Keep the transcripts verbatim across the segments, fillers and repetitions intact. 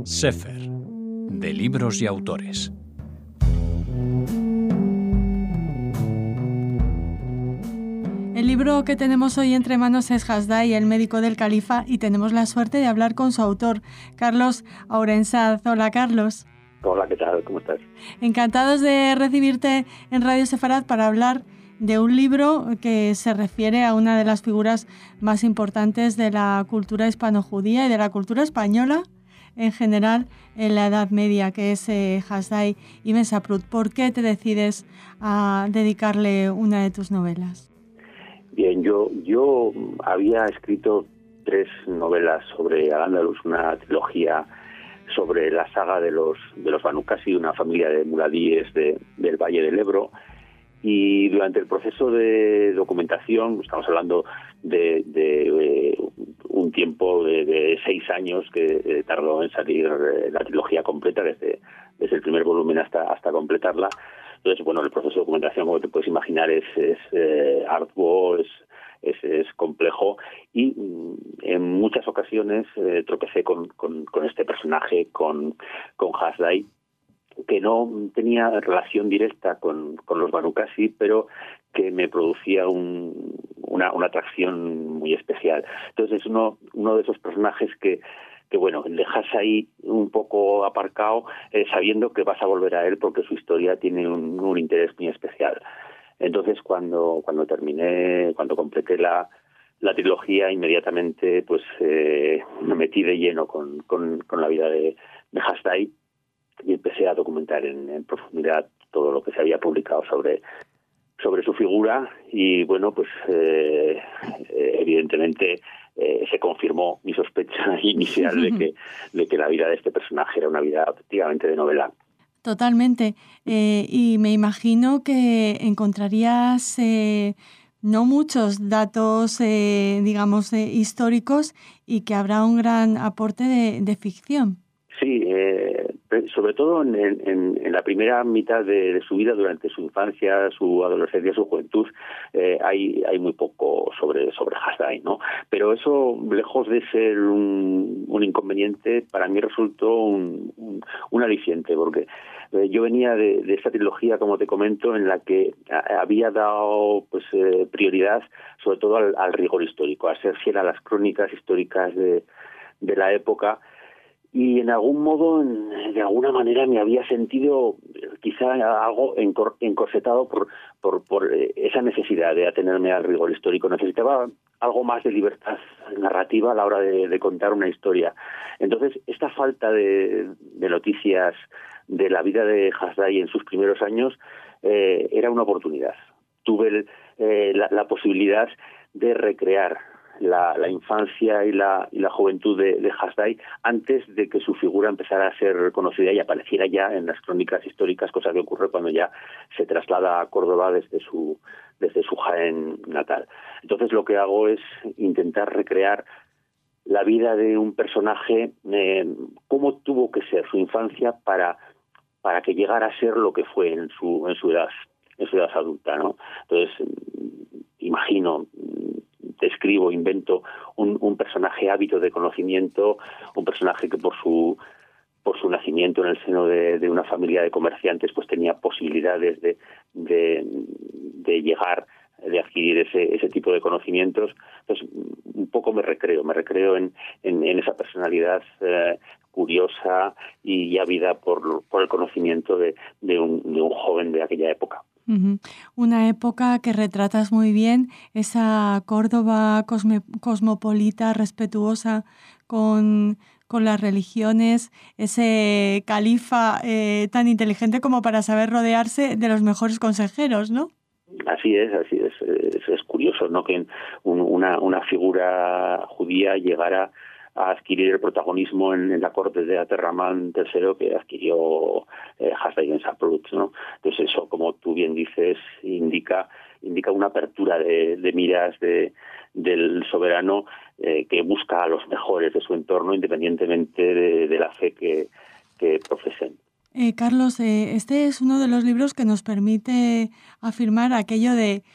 Sefer, de libros y autores. El libro que tenemos hoy entre manos es Hasdai, el médico del califa, y tenemos la suerte de hablar con su autor, Carlos Ourensaz. Hola, Carlos. Hola, ¿qué tal? ¿Cómo estás? Encantados de recibirte en Radio Sefarad para hablar de un libro que se refiere a una de las figuras más importantes de la cultura hispano-judía y de la cultura española en general en la Edad Media, que es eh, Hasdai Ibn Saprut. ¿Por qué te decides a dedicarle una de tus novelas? Bien, yo yo había escrito tres novelas sobre Al-Ándalus, una trilogía sobre la saga de los de los Banu Qasi, una familia de muladíes de, del Valle del Ebro. Y durante el proceso de documentación, estamos hablando de, de, de un tiempo de, de seis años que eh, tardó en salir eh, la trilogía completa, desde, desde el primer volumen hasta, hasta completarla. Entonces, bueno, el proceso de documentación, como te puedes imaginar, es, es eh, arduo, es, es, es complejo, y mm, en muchas ocasiones eh, tropecé con, con, con este personaje, con, con Hasdai, que no tenía relación directa con, con los Banu Qasi, pero que me producía un, una, una atracción muy especial. Entonces es uno, uno de esos personajes que, que bueno, dejas ahí un poco aparcado, eh, sabiendo que vas a volver a él porque su historia tiene un, un interés muy especial. Entonces cuando, cuando terminé, cuando completé la, la trilogía, inmediatamente pues eh, me metí de lleno con, con, con la vida de, de Hasdai, y empecé a documentar en, en profundidad todo lo que se había publicado sobre sobre su figura. Y bueno, pues eh, evidentemente eh, se confirmó mi sospecha inicial de que de que la vida de este personaje era una vida efectivamente de novela. Totalmente. Eh, y me imagino que encontrarías eh, no muchos datos, eh, digamos, eh, históricos, y que habrá un gran aporte de, de ficción. Sí, eh, sobre todo en, en, en la primera mitad de, de su vida, durante su infancia, su adolescencia, su juventud, eh, hay hay muy poco sobre sobre Hasdai, ¿no? Pero eso, lejos de ser un, un inconveniente, para mí resultó un, un, un aliciente, porque eh, yo venía de, de esta trilogía, como te comento, en la que a, había dado pues eh, prioridad sobre todo al, al rigor histórico, a ser fiel a las crónicas históricas de, de la época. Y en algún modo, de alguna manera, me había sentido quizá algo encorsetado por, por, por esa necesidad de atenerme al rigor histórico. Necesitaba algo más de libertad narrativa a la hora de, de contar una historia. Entonces, esta falta de, de noticias de la vida de Hasdai en sus primeros años eh, era una oportunidad. Tuve el, eh, la, la posibilidad de recrear La, la infancia y la, y la juventud de, de Hasdai antes de que su figura empezara a ser conocida y apareciera ya en las crónicas históricas, cosa que ocurre cuando ya se traslada a Córdoba desde su, desde su Jaén natal. Entonces lo que hago es intentar recrear la vida de un personaje, eh, cómo tuvo que ser su infancia para, para que llegara a ser lo que fue en su, en su edad, en su edad adulta, ¿no? Entonces imagino, describo, invento un, un personaje ávido de conocimiento, un personaje que por su por su nacimiento en el seno de, de una familia de comerciantes pues tenía posibilidades de, de, de llegar, de adquirir ese, ese tipo de conocimientos. Entonces un poco me recreo, me recreo en, en, en esa personalidad eh, curiosa y ávida por, por el conocimiento de, de, un, de un joven de aquella época. Uh-huh. Una época que retratas muy bien, esa Córdoba cosme, cosmopolita, respetuosa con, con las religiones, ese califa eh, tan inteligente como para saber rodearse de los mejores consejeros, ¿no? Así es, así es. Es, es curioso, ¿no?, que un, una, una figura judía llegara a adquirir el protagonismo en, en la corte de Aterramán tercero que adquirió eh, Hasdai Ibn Saprut, ¿no? Entonces eso, como tú bien dices, indica indica una apertura de, de miras de, del soberano eh, que busca a los mejores de su entorno, independientemente de, de la fe que, que profesen. Eh, Carlos, eh, este es uno de los libros que nos permite afirmar aquello de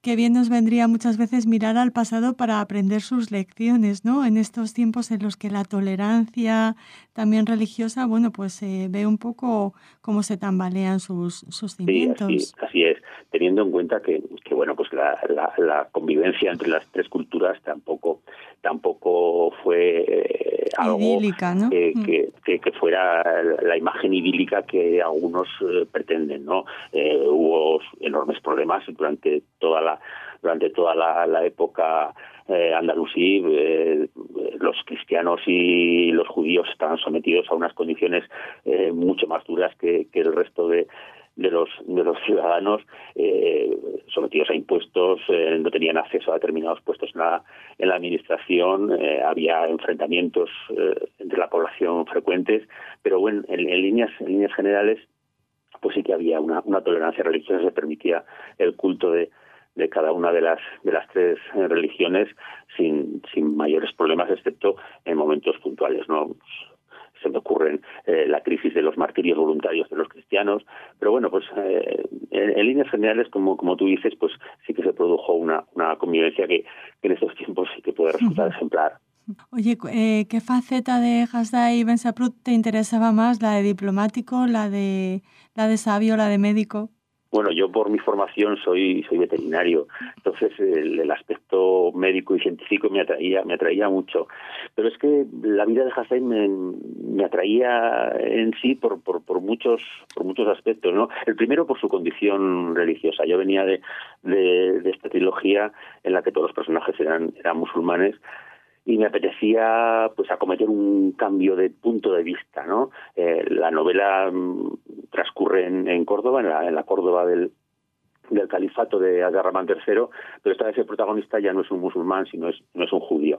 qué bien nos vendría muchas veces mirar al pasado para aprender sus lecciones, ¿no? En estos tiempos en los que la tolerancia también religiosa, bueno, pues se eh, ve un poco cómo se tambalean sus, sus cimientos. Sí, así, así es, teniendo en cuenta que, que bueno, pues la, la, la convivencia entre las tres culturas tampoco tampoco fue eh, algo idílica, ¿no? que, que, que, que fuera la imagen idílica que algunos eh, pretenden, ¿no? Eh, hubo enormes problemas durante toda la durante toda la, la época eh, andalusí. Eh, los cristianos y los judíos estaban sometidos a unas condiciones eh, mucho más duras que, que el resto de de los de los ciudadanos, eh, sometidos a impuestos, eh, no tenían acceso a determinados puestos en la, en la administración, eh, había enfrentamientos eh, entre la población frecuentes, pero bueno, en, en líneas en líneas generales, pues sí que había una, una tolerancia religiosa, se permitía el culto de de cada una de las de las tres religiones sin sin mayores problemas, excepto en momentos puntuales, ¿no? Se me ocurren eh, la crisis de los martirios voluntarios de los cristianos, pero bueno, pues eh, en, en líneas generales, como como tú dices, pues sí que se produjo una, una convivencia que, que en estos tiempos sí que puede resultar uh-huh. ejemplar. Oye, eh, ¿qué faceta de Hasdai Ben Saprut te interesaba más? ¿La de diplomático, la de la de sabio, la de médico? Bueno, yo por mi formación soy soy veterinario, entonces el, el aspecto médico y científico me atraía me atraía mucho, pero es que la vida de Hasdai me, me atraía en sí por, por por muchos por muchos aspectos, ¿no? El primero por su condición religiosa. Yo venía de de, de esta trilogía en la que todos los personajes eran eran musulmanes. Y me apetecía pues acometer un cambio de punto de vista, ¿no? Eh, la novela mm, transcurre en, en Córdoba, en la, en la Córdoba del, del califato de Abderramán tercero, pero esta vez el protagonista ya no es un musulmán, sino es, no es un judío.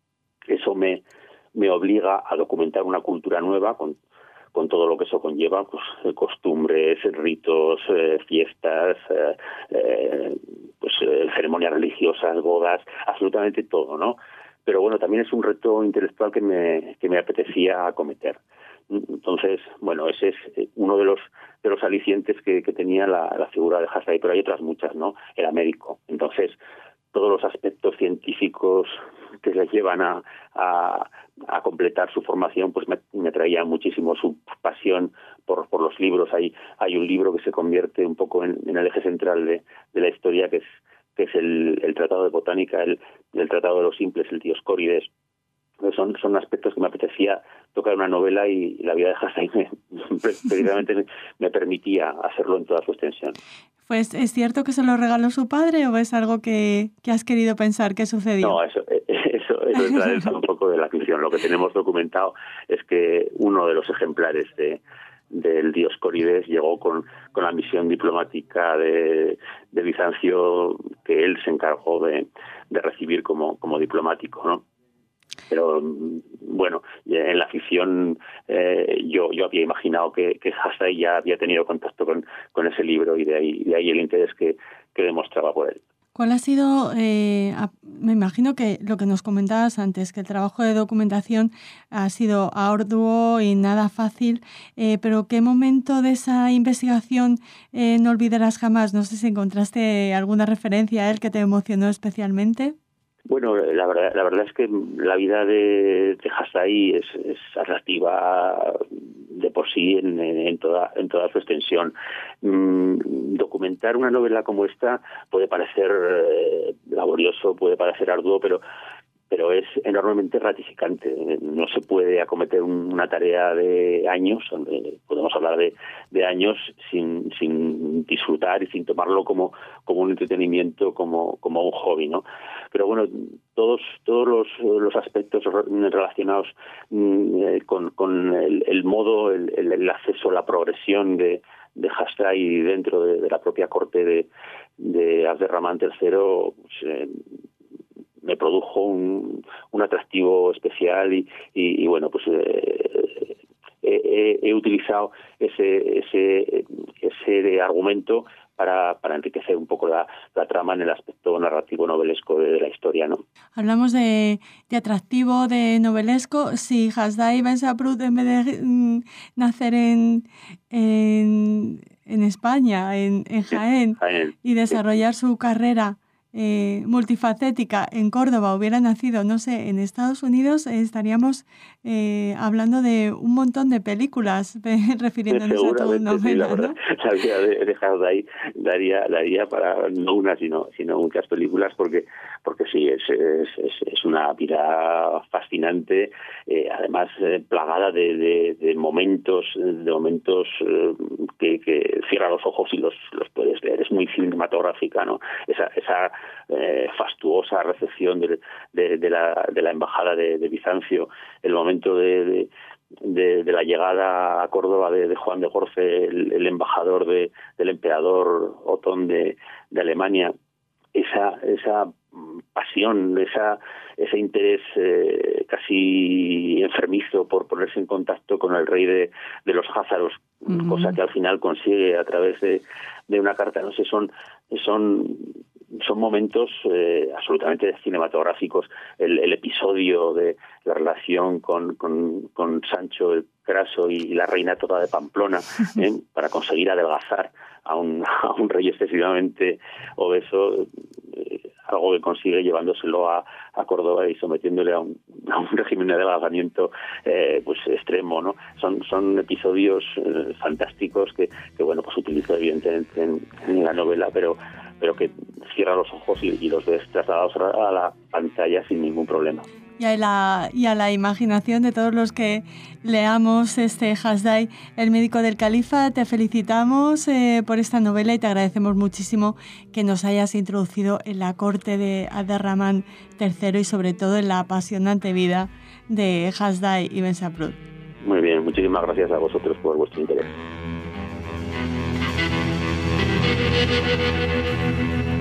Eso me, me obliga a documentar una cultura nueva con, con todo lo que eso conlleva, pues costumbres, ritos, eh, fiestas, eh, eh, pues eh, ceremonias religiosas, bodas, absolutamente todo, ¿no? Pero bueno, también es un reto intelectual que me que me apetecía acometer. Entonces, bueno, ese es uno de los de los alicientes que, que tenía la, la figura de Hasdai, pero hay otras muchas, ¿no? Era médico. Entonces, todos los aspectos científicos que les llevan a, a, a completar su formación, pues me, me traía muchísimo su pasión por, por los libros. Hay, hay un libro que se convierte un poco en, en el eje central de, de la historia, que es que es el, el Tratado de Botánica, el, el Tratado de los Simples, el Dioscórides. Son, son aspectos que me apetecía tocar una novela y, y la vida de Hasdai me, precisamente me, me permitía hacerlo en toda su extensión. Pues, ¿es cierto que se lo regaló su padre o es algo que, que has querido pensar que sucedió? No, eso, eso, eso entra dentro un poco de la ficción. Lo que tenemos documentado es que uno de los ejemplares de del Dioscórides llegó con, con la misión diplomática de, de Bizancio, que él se encargó de, de recibir como, como diplomático, ¿no? Pero bueno, en la ficción eh, yo yo había imaginado que, que Hasdai ya había tenido contacto con, con ese libro y de ahí, de ahí el interés que, que demostraba por él. ¿Cuál ha sido, eh, me imagino que lo que nos comentabas antes, que el trabajo de documentación ha sido arduo y nada fácil, eh, pero qué momento de esa investigación eh, no olvidarás jamás? No sé si encontraste alguna referencia a él que te emocionó especialmente. Bueno, la verdad, la verdad es que la vida de, de Hasdai es, es atractiva de por sí en, en toda en toda su extensión. Mm, documentar una novela como esta puede parecer eh, laborioso, puede parecer arduo, pero pero es enormemente gratificante. No se puede acometer una tarea de años, podemos hablar de, de años, sin, sin disfrutar y sin tomarlo como, como un entretenimiento, como, como un hobby, ¿no? Pero bueno, todos todos los, los aspectos relacionados mm, con, con el, el modo, el, el acceso, la progresión de, de Hasdai dentro de, de la propia corte de, de Abderramán tercero, pues, eh, me produjo un, un atractivo especial y, y, y bueno, pues eh, he, he utilizado ese ese ese argumento para, para enriquecer un poco la, la trama en el aspecto narrativo novelesco de, de la historia, ¿no? Hablamos de, de atractivo, de novelesco. Si Hasdai Ben Saprut, en vez de mm, nacer en, en, en España, en, en Jaén, Jaén, y desarrollar sí. su carrera eh, multifacética en Córdoba hubiera nacido, no sé, en Estados Unidos, eh, estaríamos eh, hablando de un montón de películas refiriéndonos a tu novela, sí, la ¿no? verdad, la vida de, de Hasdai daría, daría para no una, sino, sino muchas películas, porque porque sí, es, es, es una vida fascinante, eh, además eh, plagada de, de, de momentos, de momentos eh, que, que cierra los ojos y los, los puedes ver. Es muy cinematográfica, ¿no? Esa, esa eh, fastuosa recepción de, de, de, la, de la embajada de, de Bizancio, el momento de, de De, de la llegada a Córdoba de, de Juan de Gorce, el, el embajador de, del emperador Otón de, de Alemania, esa esa pasión, esa ese interés eh, casi enfermizo por ponerse en contacto con el rey de, de los házaros, uh-huh. cosa que al final consigue a través de, de una carta. No sé, son son son momentos eh, absolutamente cinematográficos. El, el episodio de la relación con, con, con Sancho el Craso y la reina toda de Pamplona, ¿eh? para conseguir adelgazar a un, a un rey excesivamente obeso, eh, algo que consigue llevándoselo a, a Córdoba y sometiéndole a un, a un régimen de adelgazamiento eh, pues extremo, ¿no? Son son episodios eh, fantásticos que, que bueno pues utilizo evidentemente en, en la novela, pero pero que cierra los ojos y, y los ves trasladados a la pantalla sin ningún problema. Y a, la, y a la imaginación de todos los que leamos este Hasdai, el médico del califa, te felicitamos eh, por esta novela y te agradecemos muchísimo que nos hayas introducido en la corte de Abderramán tercero y sobre todo en la apasionante vida de Hasdai Ibn Saprud. Muy bien, muchísimas gracias a vosotros por vuestro interés.